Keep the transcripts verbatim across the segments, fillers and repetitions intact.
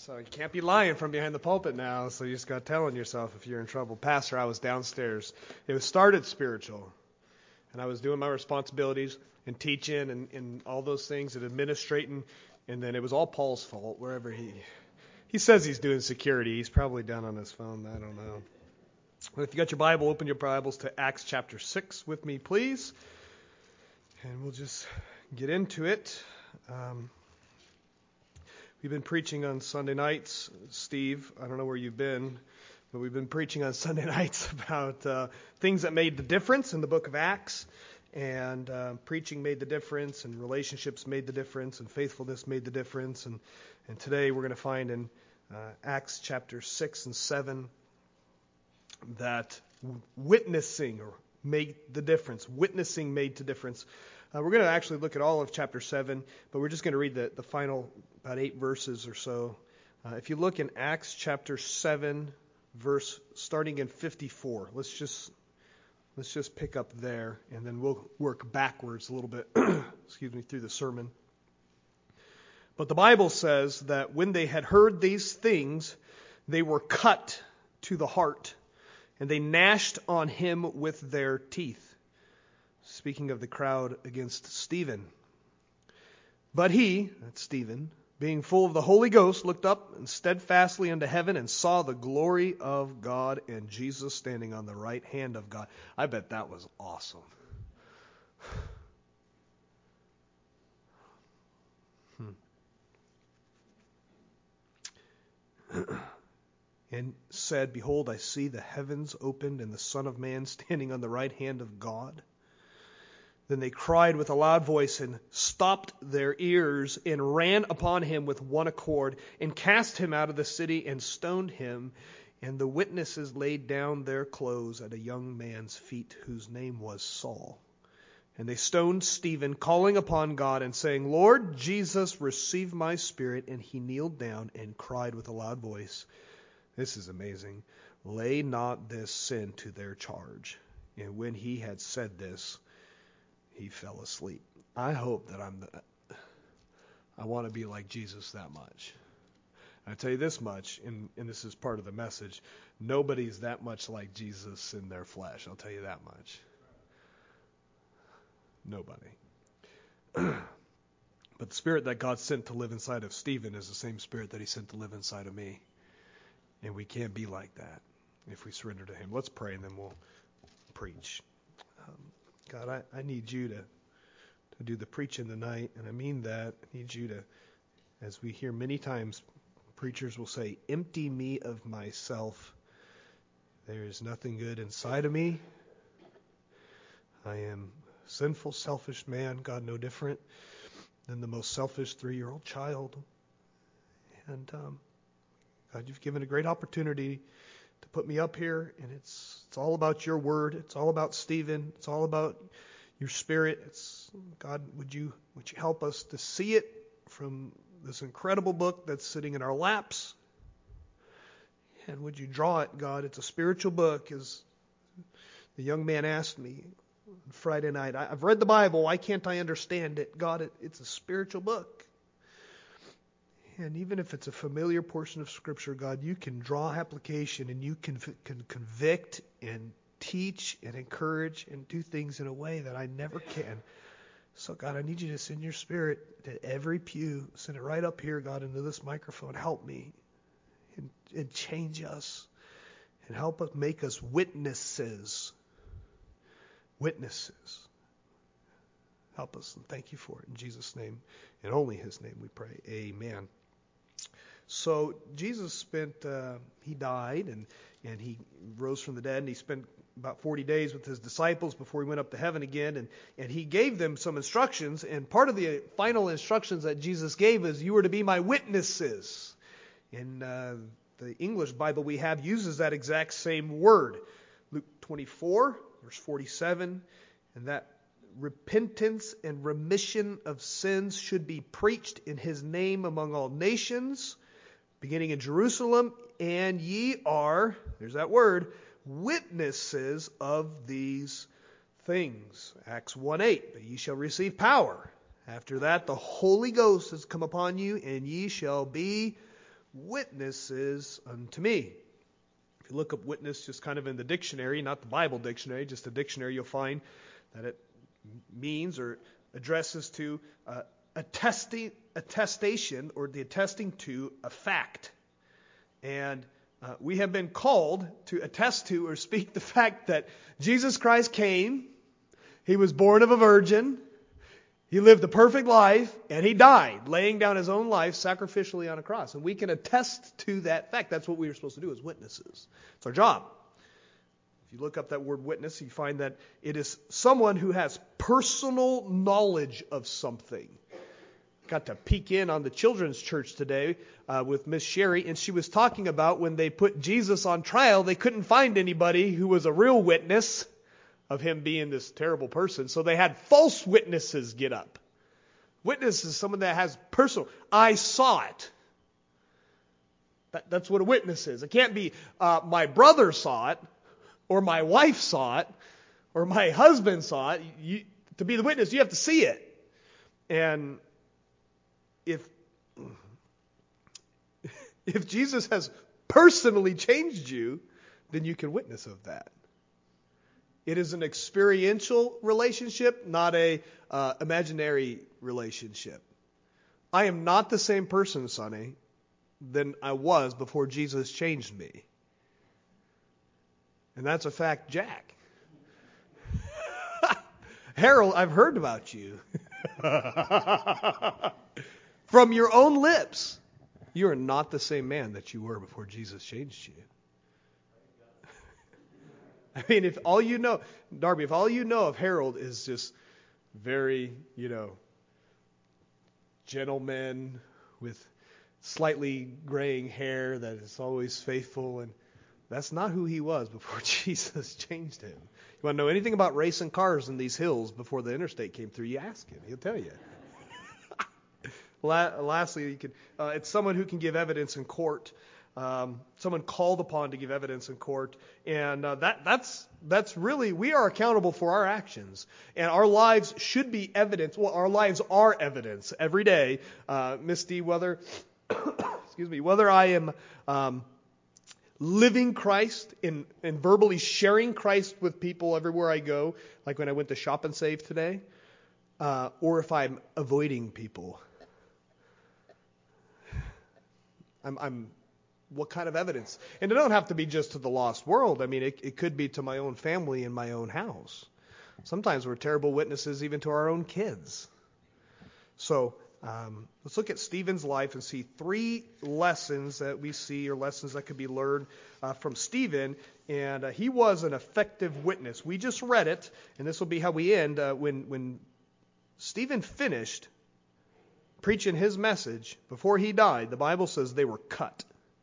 So you can't be lying from behind the pulpit now, so you just got telling yourself if you're in trouble. Pastor, I was downstairs. It was started spiritual, and I was doing my responsibilities and teaching and, and all those things and administrating, and then it was all Paul's fault wherever he... He says he's doing security. He's probably down on his phone. I don't know. But if you got your Bible, open your Bibles to Acts chapter six with me, please. And we'll just get into it. Um, we've been preaching on Sunday nights. Steve, I don't know where you've been, but we've been preaching on Sunday nights about uh, things that made the difference in the book of Acts. And uh, preaching made the difference, and relationships made the difference, and faithfulness made the difference. And, and today we're going to find in uh, Acts chapter six and seven that witnessing made the difference. Witnessing made the difference. Uh, we're going to actually look at all of chapter seven, but we're just going to read the, the final about eight verses or so. Uh, if you look in Acts chapter seven, verse starting in fifty-four, let's just let's just pick up there, and then we'll work backwards a little bit. excuse me, through the sermon. But the Bible says that when they had heard these things, they were cut to the heart, and they gnashed on him with their teeth. Speaking of the crowd against Stephen. But he, that's Stephen, being full of the Holy Ghost, looked up and steadfastly unto heaven and saw the glory of God and Jesus standing on the right hand of God. I bet that was awesome. Hmm. And said, Behold, I see the heavens opened and the Son of Man standing on the right hand of God. Then they cried with a loud voice and stopped their ears and ran upon him with one accord and cast him out of the city and stoned him. And the witnesses laid down their clothes at a young man's feet whose name was Saul. And they stoned Stephen, calling upon God and saying, Lord Jesus, receive my spirit. And he kneeled down and cried with a loud voice. This is amazing. Lay not this sin to their charge. And when he had said this, he fell asleep. I hope that I'm the, I want to be like Jesus that much. I tell you this much, and, and this is part of the message, nobody's that much like Jesus in their flesh. I'll tell you that much. Nobody. But the spirit that God sent to live inside of Stephen is the same spirit that he sent to live inside of me. And we can't be like that if we surrender to him. Let's pray and then we'll preach. Um, God, I, I need you to, to do the preaching tonight, and I mean that. I need you to, as we hear many times, preachers will say, empty me of myself. There is nothing good inside of me. I am a sinful, selfish man, God, no different than the most selfish three-year-old child. And um, God, you've given a great opportunity to put me up here, and it's it's all about your word. It's all about Stephen. It's all about your spirit. It's God, would you would you help us to see it from this incredible book that's sitting in our laps? And would you draw it, God? It's a spiritual book, as the young man asked me on Friday night. I, I've read the Bible. Why can't I understand it? God, it, it's a spiritual book. And even if it's a familiar portion of Scripture, God, you can draw application and you can, can convict and teach and encourage and do things in a way that I never can. So, God, I need you to send your Spirit to every pew. Send it right up here, God, into this microphone. Help me and, and change us and help us make us witnesses. Witnesses. Help us, and thank you for it. In Jesus' name, and only his name we pray. Amen. So Jesus spent, uh, he died and, and he rose from the dead, and he spent about forty days with his disciples before he went up to heaven again. And, and he gave them some instructions. And part of the final instructions that Jesus gave is, you are to be my witnesses. And uh, the English Bible we have uses that exact same word. Luke twenty-four, verse forty-seven. And that repentance and remission of sins should be preached in his name among all nations, beginning in Jerusalem, and ye are, there's that word, witnesses of these things. Acts one eight, but ye shall receive power. After that, the Holy Ghost has come upon you, and ye shall be witnesses unto me. If you look up witness just kind of in the dictionary, not the Bible dictionary, just a dictionary, you'll find that it means or addresses to uh, attesting, attestation or the attesting to a fact. And uh, we have been called to attest to or speak the fact that Jesus Christ came, He was born of a virgin, He lived a perfect life, and He died, laying down His own life sacrificially on a cross. And we can attest to that fact. That's what we are supposed to do as witnesses. It's our job. If you look up that word witness, you find that it is someone who has personal knowledge of something. Got to peek in on the children's church today uh, with Miss Sherry, and she was talking about when they put Jesus on trial, they couldn't find anybody who was a real witness of Him being this terrible person. So they had false witnesses get up. Witness is someone that has personal. I saw it. That, that's what a witness is. It can't be uh, my brother saw it, or my wife saw it, or my husband saw it. You, to be the witness, you have to see it. And if if Jesus has personally changed you, then you can witness of that. It is an experiential relationship, not a uh, imaginary relationship. I am not the same person, Sonny, than I was before Jesus changed me. And that's a fact, Jack. Harold, I've heard about you. From your own lips. You are not the same man that you were before Jesus changed you. I mean, if all you know, Darby, if all you know of Harold is just very, you know, gentleman with slightly graying hair that is always faithful, and that's not who he was before Jesus changed him. You want to know anything about racing cars in these hills before the interstate came through, you ask him. He'll tell you. La- lastly, you can, uh, it's someone who can give evidence in court. Um, someone called upon to give evidence in court, and uh, that that's that's really, we are accountable for our actions, and our lives should be evidence. Well, our lives are evidence every day. Uh, Misty, whether excuse me, whether I am um, living Christ and and verbally sharing Christ with people everywhere I go, like when I went to Shop and Save today, uh, or if I'm avoiding people. I'm, I'm, what kind of evidence? And it don't have to be just to the lost world. I mean, it, it could be to my own family in my own house. Sometimes we're terrible witnesses even to our own kids. So um, let's look at Stephen's life and see three lessons that we see, or lessons that could be learned uh, from Stephen. And uh, he was an effective witness. We just read it, and this will be how we end. Uh, when when Stephen finished preaching his message, before he died, the Bible says they were cut.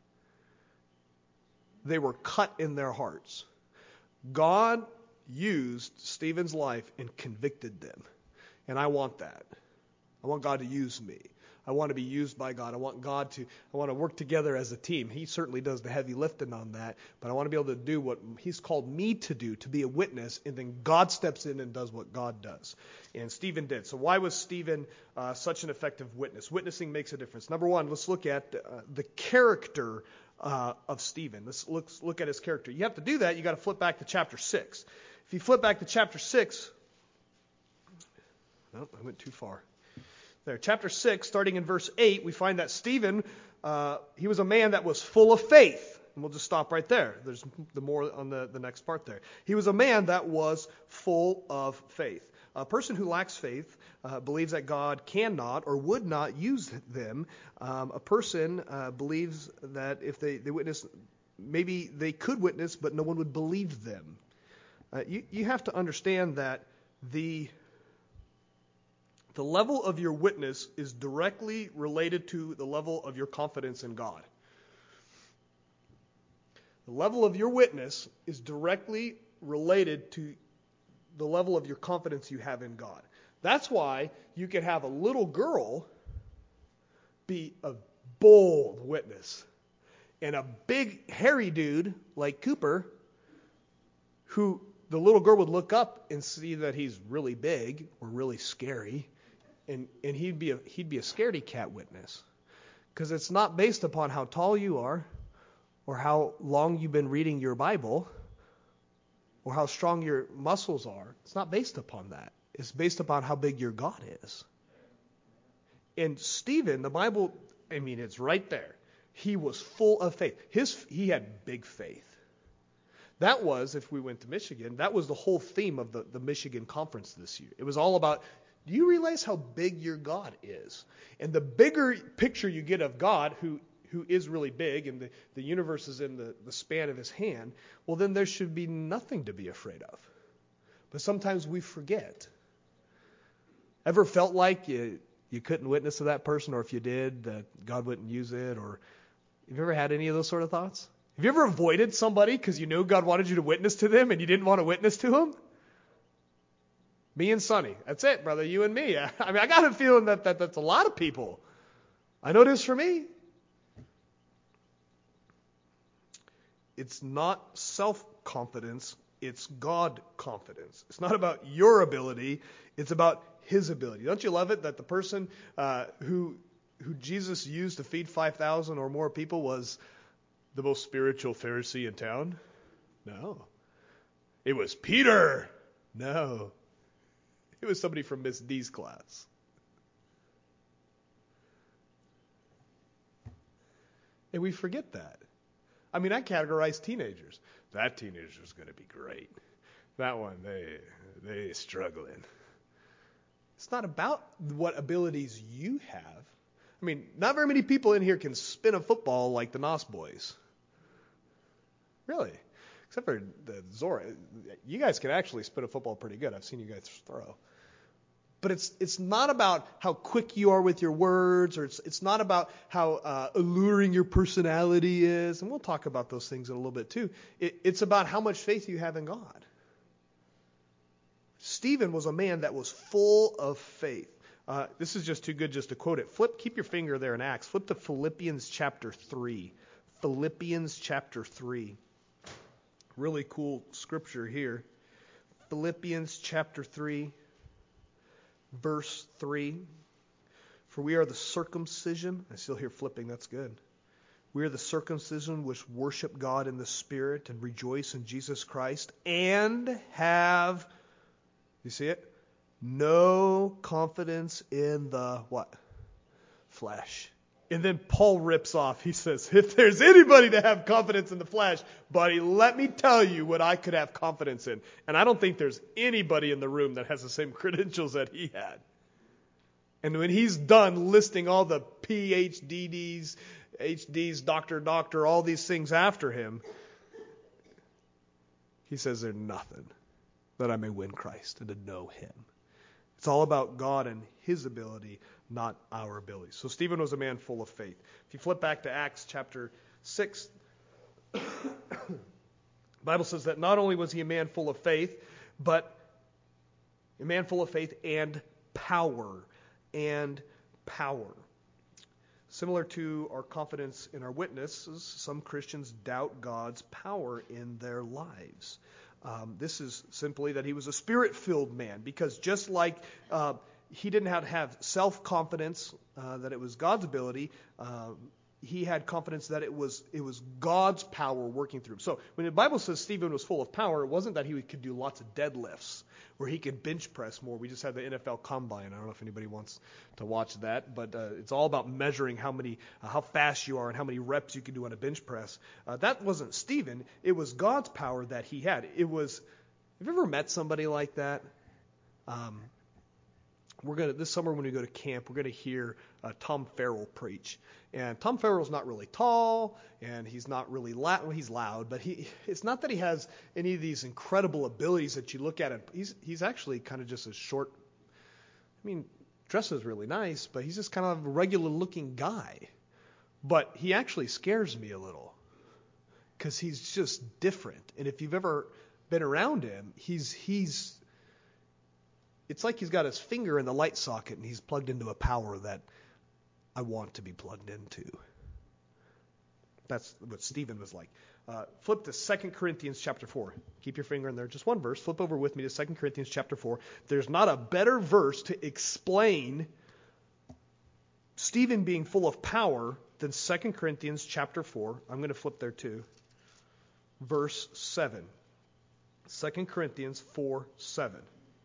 They were cut in their hearts. God used Stephen's life and convicted them. And I want that. I want God to use me. I want to be used by God. I want God to, I want to work together as a team. He certainly does the heavy lifting on that, but I want to be able to do what He's called me to do, to be a witness, and then God steps in and does what God does. And Stephen did. So why was Stephen uh, such an effective witness? Witnessing makes a difference. Number one, let's look at uh, the character uh, of Stephen. Let's look, look at his character. You have to do that. You got to flip back to chapter six. If you flip back to chapter six, no, I went too far. There, chapter six, starting in verse eight, we find that Stephen, uh, he was a man that was full of faith. And we'll just stop right there. There's the more on the, the next part there. He was a man that was full of faith. A person who lacks faith uh, believes that God cannot or would not use them. Um, a person uh, believes that if they, they witness, maybe they could witness, but no one would believe them. Uh, you, you have to understand that the The level of your witness is directly related to the level of your confidence in God. The level of your witness is directly related to the level of your confidence you have in God. That's why you can have a little girl be a bold witness, and a big hairy dude like Cooper, who the little girl would look up and see that he's really big or really scary, and, and he'd be a he'd be a scaredy cat witness. Because it's not based upon how tall you are, or how long you've been reading your Bible, or how strong your muscles are. It's not based upon that. It's based upon how big your God is. And Stephen, the Bible, I mean, it's right there. He was full of faith. His, he had big faith. That was, if we went to Michigan, that was the whole theme of the, the Michigan conference this year. It was all about, do you realize how big your God is? And the bigger picture you get of God, who who is really big, and the, the universe is in the, the span of his hand, well, then there should be nothing to be afraid of. But sometimes we forget. Ever felt like you, you couldn't witness to that person, or if you did, that God wouldn't use it? Or have you ever had any of those sort of thoughts? Have you ever avoided somebody because you knew God wanted you to witness to them and you didn't want to witness to them? Me and Sonny. That's it, brother. You and me. I mean, I got a feeling that, that that's a lot of people. I know it is for me. It's not self-confidence. It's God confidence. It's not about your ability. It's about his ability. Don't you love it that the person uh, who who Jesus used to feed five thousand or more people was the most spiritual Pharisee in town? No. It was Peter. No. It was somebody from Miss D's class. And we forget that. I mean, I categorize teenagers. That teenager's going to be great. That one, they they struggling. It's not about what abilities you have. I mean, not very many people in here can spin a football like the Nos boys. Really. Except for the Zora. You guys can actually spin a football pretty good. I've seen you guys throw. But it's it's not about how quick you are with your words, or it's it's not about how uh, alluring your personality is. And we'll talk about those things in a little bit too. It, it's about how much faith you have in God. Stephen was a man that was full of faith. Uh, this is just too good just to quote it. Flip, keep your finger there in Acts. Flip to Philippians chapter three. Philippians chapter three. Really cool scripture here. Philippians chapter three. Verse three, for we are the circumcision. I still hear flipping, that's good. We are the circumcision which worship God in the Spirit and rejoice in Jesus Christ and have, you see it? No confidence in the what? Flesh. And then Paul rips off. He says, if there's anybody to have confidence in the flesh, buddy, let me tell you what I could have confidence in. And I don't think there's anybody in the room that has the same credentials that he had. And when he's done listing all the P H D Ds, H Ds, doctor, doctor, all these things after him, he says they're nothing that I may win Christ and to know him. It's all about God and his ability, not our ability. So Stephen was a man full of faith. If you flip back to Acts chapter six, the Bible says that not only was he a man full of faith, but a man full of faith and power. And power. Similar to our confidence in our witnesses, some Christians doubt God's power in their lives. Um, this is simply that he was a spirit-filled man, because just like uh, he didn't have to have self-confidence uh, that it was God's ability, uh, he had confidence that it was it was God's power working through him. So when the Bible says Stephen was full of power, it wasn't that he could do lots of deadlifts or he could bench press more. We just had the N F L Combine. I don't know if anybody wants to watch that, but uh, it's all about measuring how many, uh, how fast you are and how many reps you can do on a bench press. Uh, that wasn't Stephen. It was God's power that he had. It was. Have you ever met somebody like that? Um, We're gonna this summer when we go to camp, we're gonna hear uh, Tom Farrell preach. And Tom Farrell's not really tall, and he's not really loud. Well, he's loud, but he it's not that he has any of these incredible abilities that you look at. And he's he's actually kind of just a short. I mean, dresses really nice, but he's just kind of a regular-looking guy. But he actually scares me a little because he's just different. And if you've ever been around him, he's he's. It's like he's got his finger in the light socket and he's plugged into a power that I want to be plugged into. That's what Stephen was like. Uh, flip to Second Corinthians chapter four. Keep your finger in there. Just one verse. Flip over with me to Second Corinthians chapter four. There's not a better verse to explain Stephen being full of power than Second Corinthians chapter four. I'm going to flip there too. Verse seven. Second Corinthians four seven.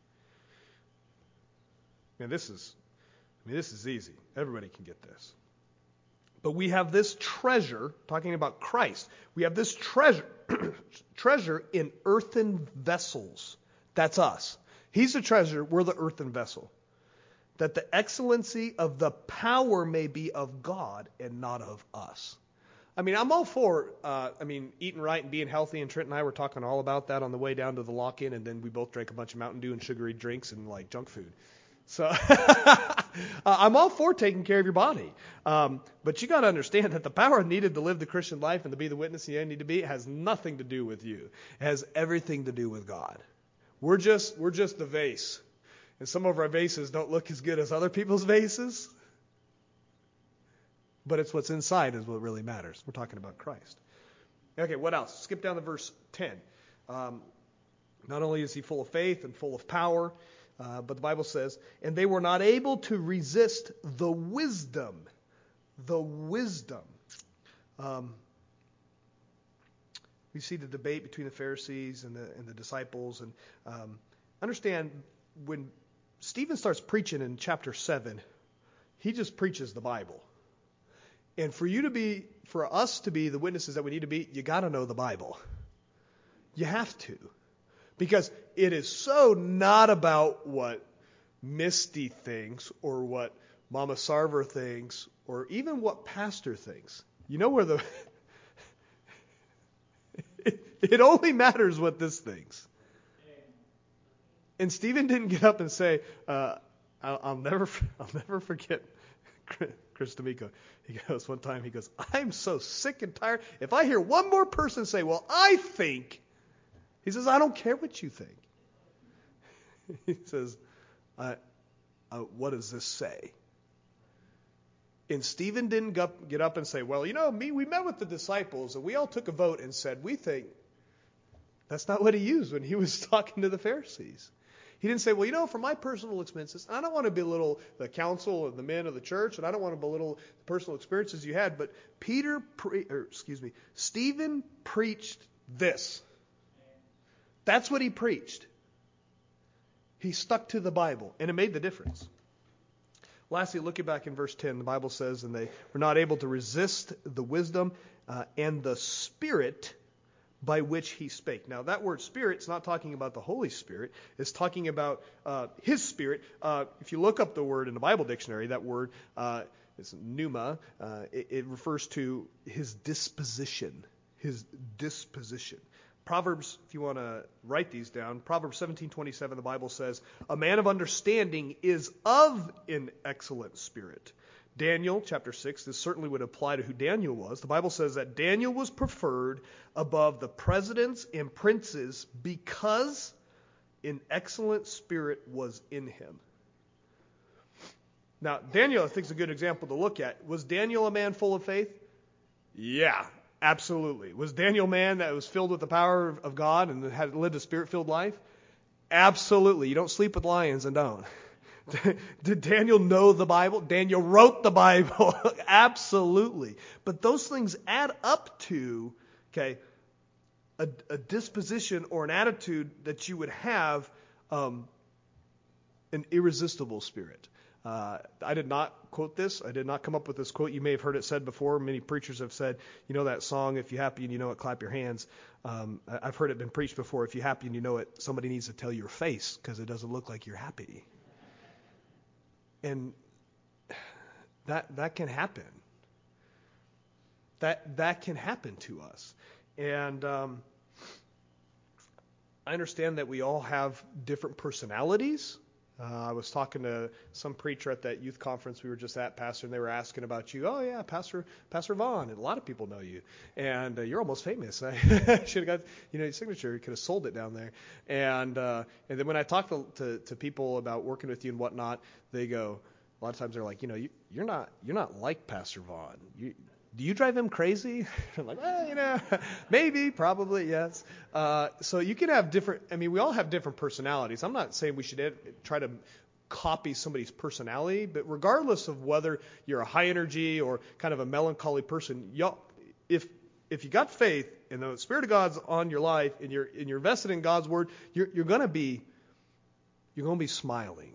Man, this is, I mean, this is easy. Everybody can get this. But we have this treasure, talking about Christ, we have this treasure, treasure in earthen vessels. That's us. He's the treasure, we're the earthen vessel. That the excellency of the power may be of God and not of us. I mean, I'm all for, uh, I mean, eating right and being healthy, and Trent and I were talking all about that on the way down to the lock-in, and then we both drank a bunch of Mountain Dew and sugary drinks and, like, junk food. So uh, I'm all for taking care of your body. Um, but you got to understand that the power needed to live the Christian life and to be the witness you need to be has nothing to do with you. It has everything to do with God. We're just, we're just the vase. And some of our vases don't look as good as other people's vases. But it's what's inside is what really matters. We're talking about Christ. Okay, what else? Skip down to verse ten. Um, not only is he full of faith and full of power, uh, but the Bible says, and they were not able to resist the wisdom. The wisdom. Um, we see the debate between the Pharisees and the, and the disciples. And um, understand, when Stephen starts preaching in chapter seven, he just preaches the Bible. And for you to be, for us to be the witnesses that we need to be, you got to know the Bible. You have to. Because it is so not about what Misty thinks or what Mama Sarver thinks or even what Pastor thinks. You know where the... it, it only matters what this thinks. And Stephen didn't get up and say, uh, I'll, I'll never I'll never forget Chris D'Amico. He goes, one time he goes, I'm so sick and tired. If I hear one more person say, well, I think, he says, I don't care what you think. He says, uh, uh, what does this say? And Stephen didn't get up and say, well, you know, me, we met with the disciples and we all took a vote and said, we think. That's not what he used when he was talking to the Pharisees. He didn't say, well, you know, for my personal expenses, I don't want to belittle the council of the men of the church, and I don't want to belittle the personal experiences you had, but Peter, pre- or excuse me, Stephen preached this. That's what he preached. He stuck to the Bible, and it made the difference. Lastly, looking back in verse ten, the Bible says, and they were not able to resist the wisdom uh, and the Spirit by which he spake. Now, that word Spirit is not talking about the Holy Spirit. It's talking about uh, his Spirit. Uh, if you look up the word in the Bible dictionary, that word uh, is pneuma. Uh, it, it refers to his disposition. His disposition. Proverbs, if you want to write these down, Proverbs seventeen twenty-seven, the Bible says, a man of understanding is of an excellent spirit. Daniel, chapter six, this certainly would apply to who Daniel was. The Bible says that Daniel was preferred above the presidents and princes because an excellent spirit was in him. Now, Daniel, I think, is a good example to look at. Was Daniel a man full of faith? Yeah, absolutely. Was Daniel a man that was filled with the power of God and had lived a spirit-filled life? Absolutely. You don't sleep with lions and don't. Did Daniel know the Bible? Daniel wrote the Bible. Absolutely. But those things add up to, okay, a, a disposition or an attitude that you would have um, an irresistible spirit. Uh, I did not quote this. I did not come up with this quote. You may have heard it said before. Many preachers have said, you know that song, if you're happy and you know it, clap your hands. Um, I've heard it been preached before. If you're happy and you know it, somebody needs to tell your face because it doesn't look like you're happy. And that that can happen. That that can happen to us. And um, I understand that we all have different personalities. Uh, I was talking to some preacher at that youth conference we were just at, Pastor, and they were asking about you. Oh, yeah, Pastor Pastor Vaughn. And a lot of people know you. And uh, you're almost famous. I should have got, you know, your signature. You could have sold it down there. And uh, and then when I talk to, to, to people about working with you and whatnot, they go, a lot of times they're like, you know, you, you're not you're not like Pastor Vaughn. You, do you drive him crazy? I'm like, well, you know, maybe, probably, yes. Uh, so you can have different, I mean, we all have different personalities. I'm not saying we should ed- try to copy somebody's personality, but regardless of whether you're a high energy or kind of a melancholy person, y'all, if if you got faith and the Spirit of God's on your life and you're and you're invested in God's word, you're you're gonna be you're gonna be smiling.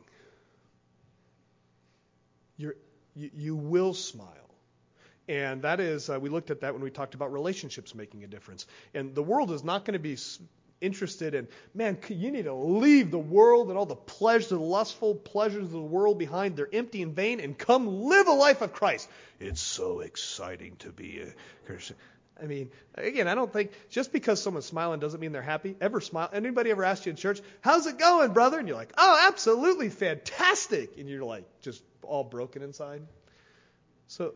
You're you, you will smile. And that is, uh, we looked at that when we talked about relationships making a difference. And the world is not going to be interested in, man, you need to leave the world and all the pleasures, the lustful pleasures of the world behind. They're empty and vain, and come live a life of Christ. It's so exciting to be a Christian. I mean, again, I don't think just because someone's smiling doesn't mean they're happy. Ever smile? Anybody ever asked you in church, how's it going, brother? And you're like, oh, absolutely fantastic. And you're like just all broken inside. So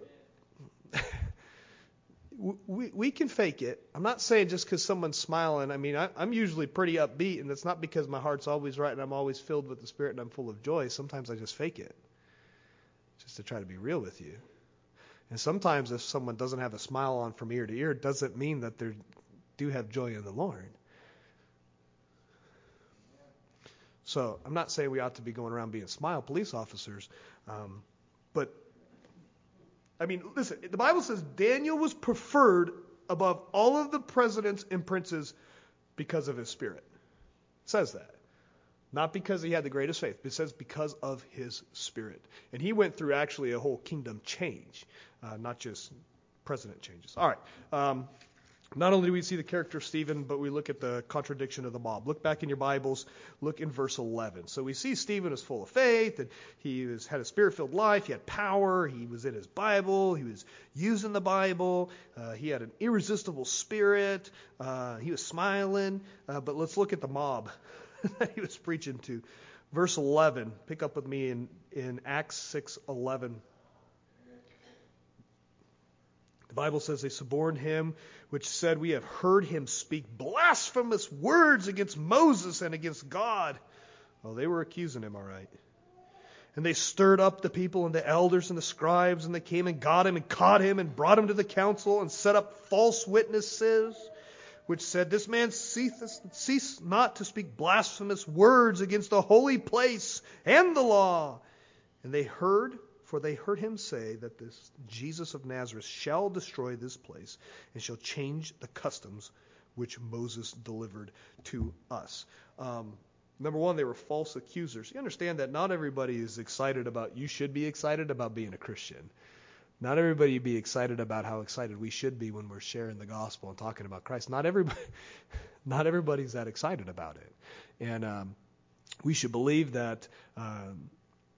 we we can fake it. I'm not saying just because someone's smiling. I mean, I, I'm usually pretty upbeat, and it's not because my heart's always right and I'm always filled with the Spirit and I'm full of joy. Sometimes I just fake it just to try to be real with you. And sometimes if someone doesn't have a smile on from ear to ear, it doesn't mean that they do have joy in the Lord. So I'm not saying we ought to be going around being smile police officers, um, but I mean, listen, the Bible says Daniel was preferred above all of the presidents and princes because of his spirit. It says that. Not because he had the greatest faith, but it says because of his spirit. And he went through actually a whole kingdom change, uh, not just president changes. All right. Um, not only do we see the character of Stephen, but we look at the contradiction of the mob. Look back in your Bibles. Look in verse eleven. So we see Stephen is full of faith, and he was, had a spirit-filled life. He had power. He was in his Bible. He was using the Bible. Uh, he had an irresistible spirit. Uh, he was smiling. Uh, but let's look at the mob that he was preaching to. Verse eleven. Pick up with me in, in Acts six eleven. The Bible says they suborned him, which said, we have heard him speak blasphemous words against Moses and against God. Oh, they were accusing him, all right. And they stirred up the people and the elders and the scribes, and they came and got him and caught him and brought him to the council and set up false witnesses, which said, this man ceaseth, cease not to speak blasphemous words against the holy place and the law. And they heard, for they heard him say that this Jesus of Nazareth shall destroy this place and shall change the customs which Moses delivered to us. Um, number one, they were false accusers. You understand that not everybody is excited about, you should be excited about being a Christian. Not everybody be excited about how excited we should be when we're sharing the gospel and talking about Christ. Not everybody, not everybody's that excited about it. And um, we should believe that um,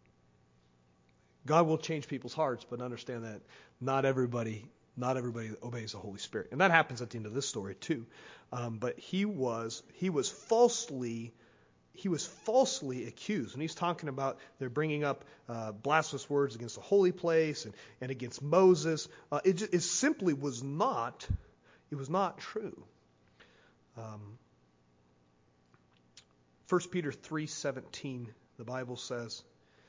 God will change people's hearts, but understand that not everybody, not everybody obeys the Holy Spirit, and that happens at the end of this story too. Um, but he was, he was falsely, he was falsely accused, and he's talking about they're bringing up uh, blasphemous words against the holy place and, and against Moses. Uh, it, just, it simply was not, it was not true. Um, First Peter three seventeen, the Bible says,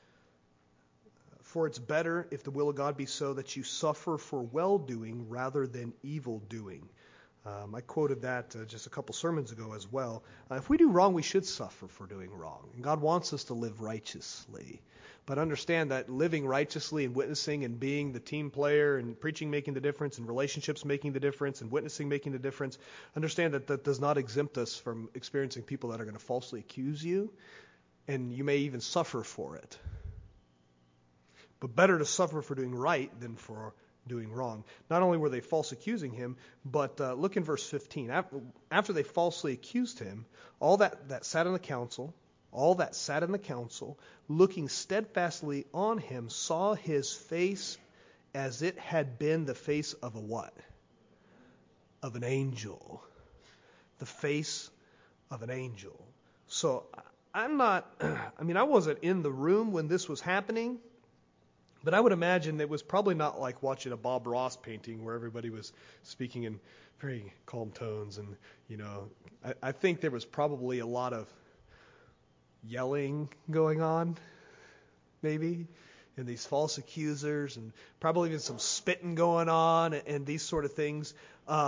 for it's better, if the will of God be so, that you suffer for well-doing rather than evil-doing. Um, I quoted that uh, just a couple sermons ago as well. Uh, if we do wrong, we should suffer for doing wrong. And God wants us to live righteously. But understand that living righteously and witnessing and being the team player and preaching making the difference and relationships making the difference and witnessing making the difference, understand that that does not exempt us from experiencing people that are going to falsely accuse you, and you may even suffer for it. But better to suffer for doing right than for doing wrong. Not only were they false accusing him, but uh, look in verse fifteen. After, after they falsely accused him, all that, that sat in the council, all that sat in the council, looking steadfastly on him, saw his face as it had been the face of a what? Of an angel. The face of an angel. So I'm not, I mean, I wasn't in the room when this was happening. But I would imagine it was probably not like watching a Bob Ross painting where everybody was speaking in very calm tones. And, you know, I, I think there was probably a lot of yelling going on, maybe, and these false accusers, and probably even some spitting going on and, and these sort of things. Um,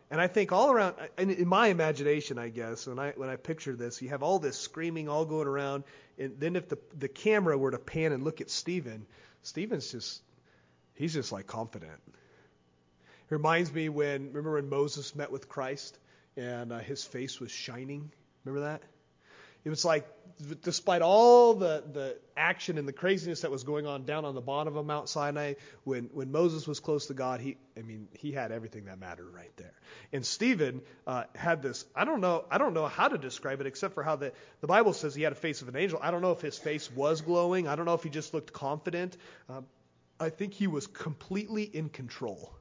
and I think all around, in, in my imagination, I guess, when I when I picture this, you have all this screaming all going around, and then if the the camera were to pan and look at Stephen, Stephen's just, he's just like confident. It reminds me when, remember when Moses met with Christ and uh, his face was shining? Remember that? It was like, despite all the, the action and the craziness that was going on down on the bottom of Mount Sinai, when, when Moses was close to God, he, I mean, he had everything that mattered right there. And Stephen uh, had this, I don't know, I don't know how to describe it except for how the, the Bible says he had a face of an angel. I don't know if his face was glowing. I don't know if he just looked confident. Um, I think he was completely in control.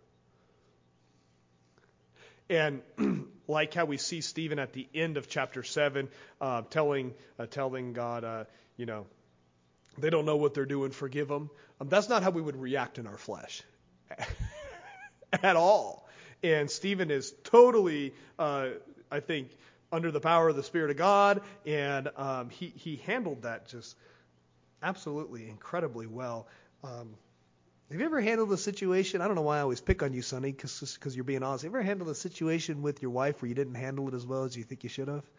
And like how we see Stephen at the end of chapter seven, uh, telling uh, telling God, uh, you know, they don't know what they're doing, forgive them. Um, that's not how we would react in our flesh at all. And Stephen is totally, uh, I think, under the power of the Spirit of God, and um, he he handled that just absolutely incredibly well. Um, Have you ever handled a situation? I don't know why I always pick on you, Sonny, because you're being honest. Have you ever handled a situation with your wife where you didn't handle it as well as you think you should have?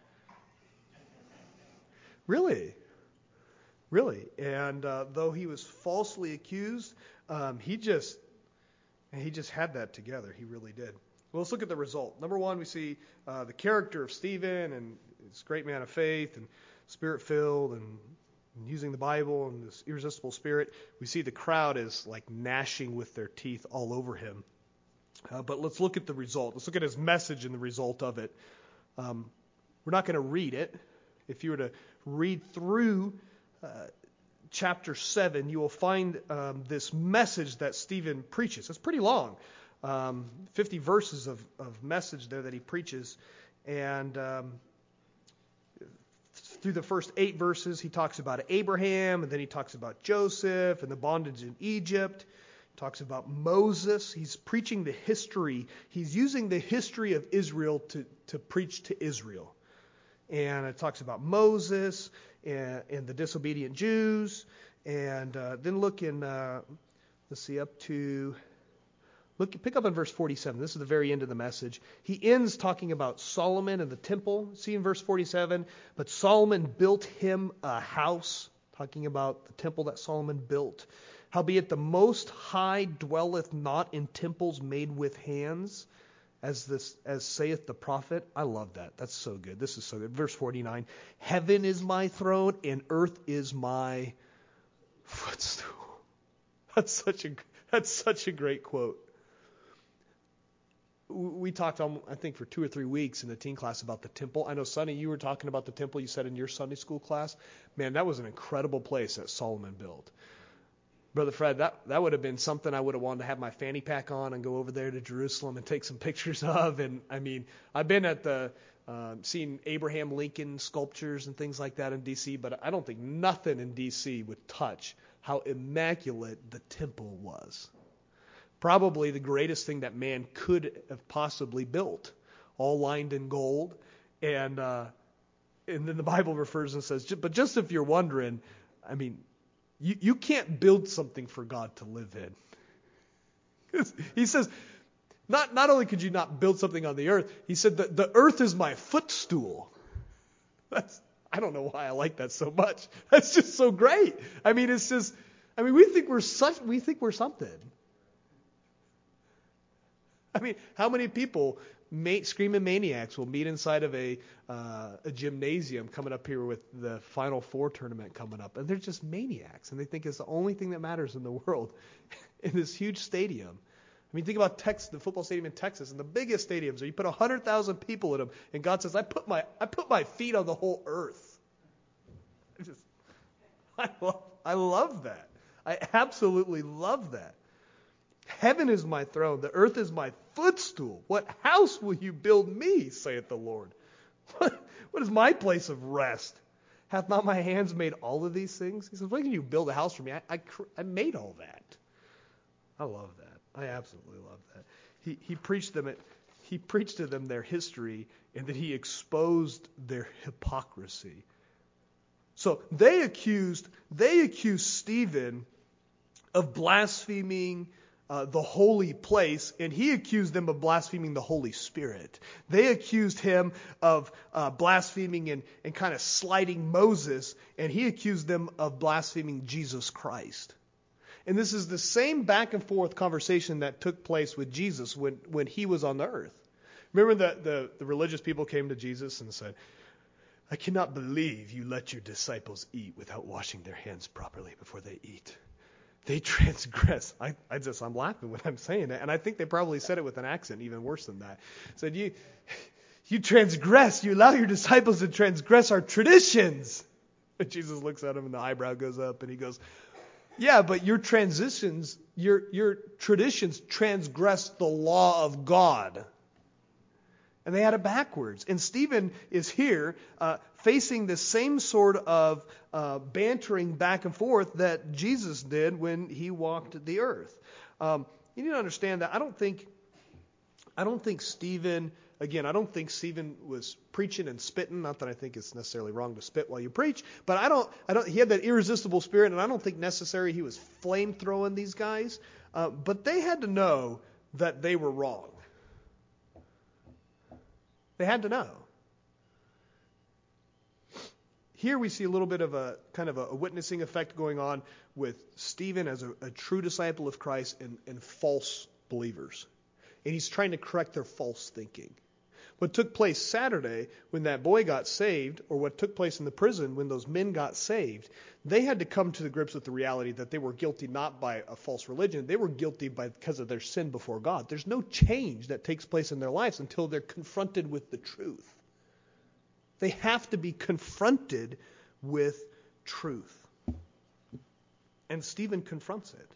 Really? Really? And uh, though he was falsely accused, um, he just he just had that together. He really did. Well, let's look at the result. Number one, we see uh, the character of Stephen and this great man of faith and Spirit-filled and And using the Bible and this irresistible spirit. We see the crowd is like gnashing with their teeth all over him. Uh, but let's look at the result. Let's look at his message and the result of it. Um, we're not going to read it. If you were to read through uh, chapter seven, you will find um, this message that Stephen preaches. It's pretty long. Um, fifty verses of, of message there that he preaches. And Um, Through the first eight verses, he talks about Abraham, and then he talks about Joseph and the bondage in Egypt. He talks about Moses. He's preaching the history. He's using the history of Israel to, to preach to Israel. And it talks about Moses and, and the disobedient Jews. And uh, then look in, uh, let's see, up to... Look, pick up in verse forty-seven. This is the very end of the message. He ends talking about Solomon and the temple. See in verse forty-seven, but Solomon built him a house, talking about the temple that Solomon built. Howbeit the Most High dwelleth not in temples made with hands, as this as saith the prophet. I love that. That's so good. This is so good. Verse forty-nine, heaven is my throne and earth is my footstool. That's such a that's such a great quote. We talked, on, I think, for two or three weeks in the teen class about the temple. I know, Sonny, you were talking about the temple you said in your Sunday school class. Man, that was an incredible place that Solomon built. Brother Fred, that, that would have been something I would have wanted to have my fanny pack on and go over there to Jerusalem and take some pictures of. And, I mean, I've been at the, uh, seen Abraham Lincoln sculptures and things like that in D C, but I don't think nothing in D C would touch how immaculate the temple was. Probably the greatest thing that man could have possibly built, all lined in gold. And uh, and then the Bible refers and says, but just if you're wondering, I mean, you, you can't build something for God to live in. He says, not, not only could you not build something on the earth, he said that the earth is my footstool. That's, I don't know why I like that so much. That's just so great. I mean, it's just, I mean, we think we're such, we think we're something. I mean, how many people, ma- screaming maniacs, will meet inside of a uh, a gymnasium coming up here with the Final Four tournament coming up, and they're just maniacs, and they think it's the only thing that matters in the world in this huge stadium. I mean, think about Texas, the football stadium in Texas, and the biggest stadiums where you put one hundred thousand people in them, and God says, I put my I put my feet on the whole earth. I just, I love, I love that. I absolutely love that. Heaven is my throne, the earth is my footstool. What house will you build me, saith the Lord? What, what is my place of rest? Hath not my hands made all of these things? He says, why can you build a house for me? I, I, I made all that. I love that. I absolutely love that. He, he preached them. At, he preached to them their history, and then he exposed their hypocrisy. So they accused, they accused Stephen of blaspheming uh, the holy place, and he accused them of blaspheming the Holy Spirit. They accused him of uh, blaspheming and, and kind of slighting Moses, and he accused them of blaspheming Jesus Christ. And this is the same back and forth conversation that took place with Jesus when, when he was on the earth. Remember that the, the religious people came to Jesus and said, I cannot believe you let your disciples eat without washing their hands properly before they eat. They transgress. I, I just, I'm laughing when I'm saying it. And I think they probably said it with an accent even worse than that. Said, you, you transgress. You allow your disciples to transgress our traditions. And Jesus looks at him and the eyebrow goes up and he goes, yeah, but your transitions, your, your traditions transgress the law of God. And they had it backwards. And Stephen is here uh, facing the same sort of uh, bantering back and forth that Jesus did when he walked the earth. Um, you need to understand that I don't think, I don't think Stephen, again, I don't think Stephen was preaching and spitting. Not that I think it's necessarily wrong to spit while you preach, but I don't, I don't. He had that irresistible spirit, and I don't think necessarily he was flame throwing these guys. Uh, but they had to know that they were wrong. They had to know. Here we see a little bit of a kind of a, a witnessing effect going on with Stephen as a, a true disciple of Christ and, and false believers. And he's trying to correct their false thinking. What took place Saturday when that boy got saved, or what took place in the prison when those men got saved, they had to come to the grips with the reality that they were guilty not by a false religion. They were guilty by because of their sin before God. There's no change that takes place in their lives until they're confronted with the truth. They have to be confronted with truth. And Stephen confronts it.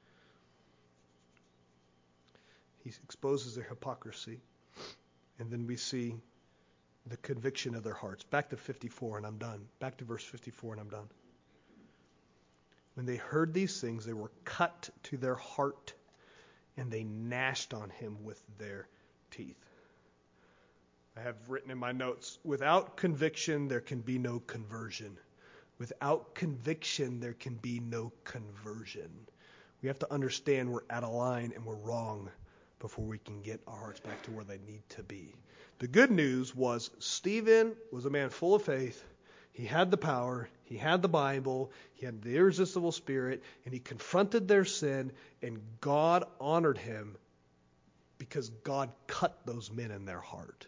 He exposes their hypocrisy. And then we see the conviction of their hearts. Back to fifty-four and I'm done. Back to verse fifty-four and I'm done. When they heard these things, they were cut to their heart, and they gnashed on him with their teeth. I have written in my notes, without conviction, there can be no conversion. Without conviction, there can be no conversion. We have to understand we're at a line and we're wrong before we can get our hearts back to where they need to be. The good news was Stephen was a man full of faith. He had the power. He had the Bible. He had the irresistible spirit. And he confronted their sin. And God honored him because God cut those men in their heart.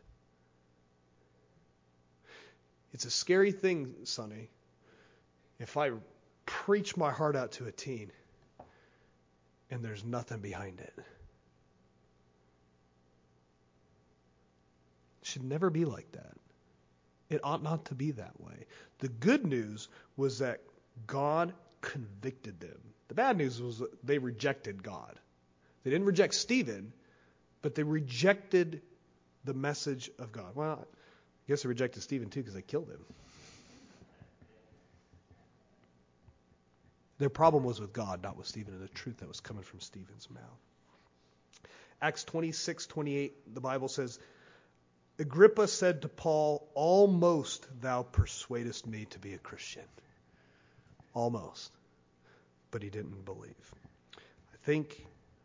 It's a scary thing, Sonny, if I preach my heart out to a teen and there's nothing behind it. It should never be like that. It ought not to be that way. The good news was that God convicted them. The bad news was that they rejected God. They didn't reject Stephen, but they rejected the message of God. Well, I guess they rejected Stephen too because they killed him. Their problem was with God, not with Stephen, and the truth that was coming from Stephen's mouth. Acts twenty-six twenty-eight, the Bible says, Agrippa said to Paul, almost thou persuadest me to be a Christian. Almost. But he didn't believe. I think,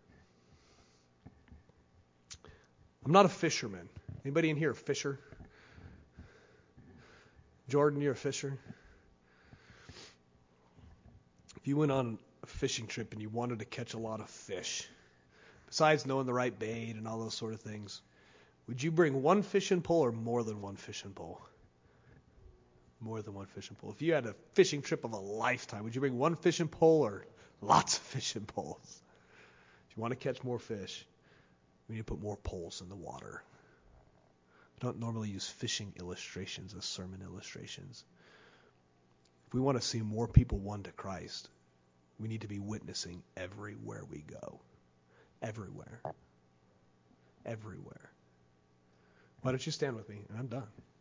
I'm not a fisherman. Anybody in here a fisher? Jordan, you're a fisher? If you went on a fishing trip and you wanted to catch a lot of fish, besides knowing the right bait and all those sort of things, would you bring one fishing pole or more than one fishing pole? More than one fishing pole. If you had a fishing trip of a lifetime, would you bring one fishing pole or lots of fishing poles? If you want to catch more fish, we need to put more poles in the water. I don't normally use fishing illustrations as sermon illustrations. If we want to see more people won to Christ, we need to be witnessing everywhere we go. Everywhere. Everywhere. Why don't you stand with me? And I'm done.